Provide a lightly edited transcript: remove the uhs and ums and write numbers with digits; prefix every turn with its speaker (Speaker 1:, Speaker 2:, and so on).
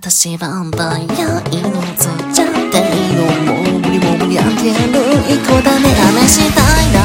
Speaker 1: 私はダイヤ犬ついちゃっていいのもう無理も無理やってる一個だね試したいな